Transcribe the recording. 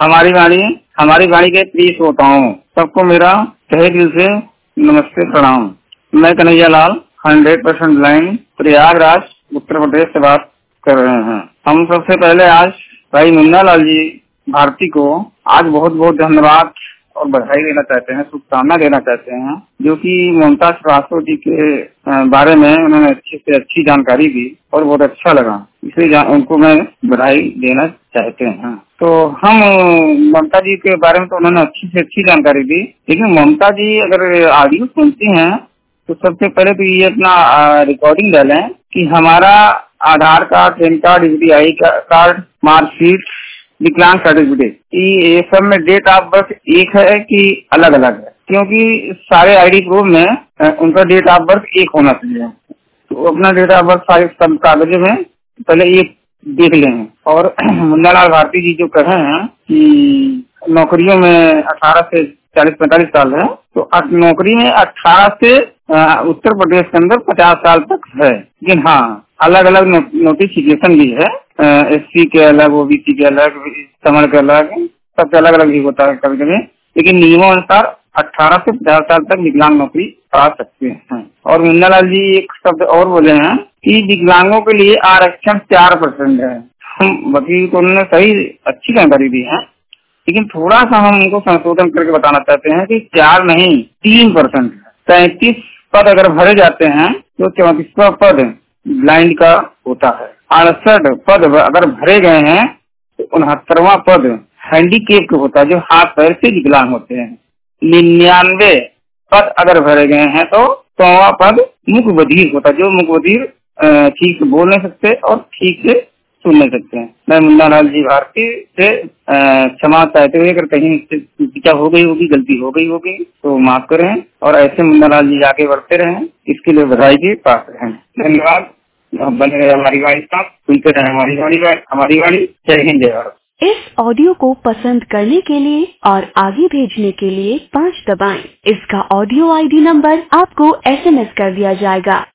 हमारी वाणी के प्रिय श्रोताओं सबको मेरा तहे दिल से नमस्ते प्रणाम। मैं कन्हैया लाल 100% ब्लाइंड प्रयागराज उत्तर प्रदेश से बात कर रहे हैं। हम सबसे पहले आज भाई मुन्ना लाल जी भारती को आज बहुत बहुत धन्यवाद और बधाई देना चाहते हैं, शुभकामना देना चाहते हैं, जो कि ममता श्रीवास्तव जी के बारे में उन्होंने अच्छी से अच्छी जानकारी दी और बहुत अच्छा लगा, इसलिए उनको मैं बधाई देना चाहते हैं। तो हम ममता जी के बारे में तो उन्होंने अच्छी से अच्छी जानकारी दी, लेकिन ममता जी अगर ऑडियो सुनती हैं तो सबसे पहले तो ये अपना रिकॉर्डिंग डालें कि हमारा Aadhaar card, PAN card, SBI card, marksheet, विकलांग सर्टिफिकेट, ये सब में डेट ऑफ बर्थ एक है कि अलग अलग है, क्योंकि सारे ID प्रूफ में उनका डेट ऑफ बर्थ एक होना चाहिए। तो अपना डेट ऑफ बर्थ सारे सब कागजों में पहले ये देख लें। और मुन्ना लाल भारती जी जो कहे हैं कि नौकरियों में 18 से 40-45 साल है, तो नौकरी में 18 से उत्तर प्रदेश के अंदर 50 साल तक है, लेकिन हाँ अलग अलग नोटिफिकेशन भी है, SC के अलग, OBC के अलग, समर के अलग, सबसे अलग अलग भी होता है कभी कभी, लेकिन नियमों अनुसार 18 से 50 साल तक विकलांग नौकरी पा सकते हैं। और मुन्ना लाल जी एक शब्द और बोले हैं कि विकलांगों के लिए आरक्षण 4% है। हम वकील को उन्होंने सही अच्छी जानकारी दी है, लेकिन थोड़ा सा हम उनको संशोधन करके बताना चाहते हैं कि 4 नहीं 3%। 33 पद अगर भरे जाते हैं तो 34वां पद ब्लाइंड का होता है। 68 पद अगर भरे गए हैं तो 69वां पद हैंडीकेप का होता है, जो हाथ पैर से विकलांग होते हैं। 99 पद अगर भरे गए हैं तो 100वां पद मुख बधिर होता है, जो मुख बधिर ठीक से बोल नहीं सकते और ठीक से सुन नहीं सकते हैं। मैं मुन्ना लाल जी भारती से क्षमा चाहते हुए अगर कहीं क्या हो गई होगी, गलती हो गई होगी तो माफ करें, और ऐसे मुन्ना लाल जी आगे बढ़ते रहें, इसके लिए बधाई के पास रहें। धन्यवाद। बने रहे हमारी वाणी साथ, सुनते रहे हमारी वाणी। जय हिंद, जय भारत। इस ऑडियो को पसंद करने के लिए और आगे भेजने के लिए 5 दबाएं। इसका ऑडियो ID नंबर आपको SMS कर दिया जाएगा।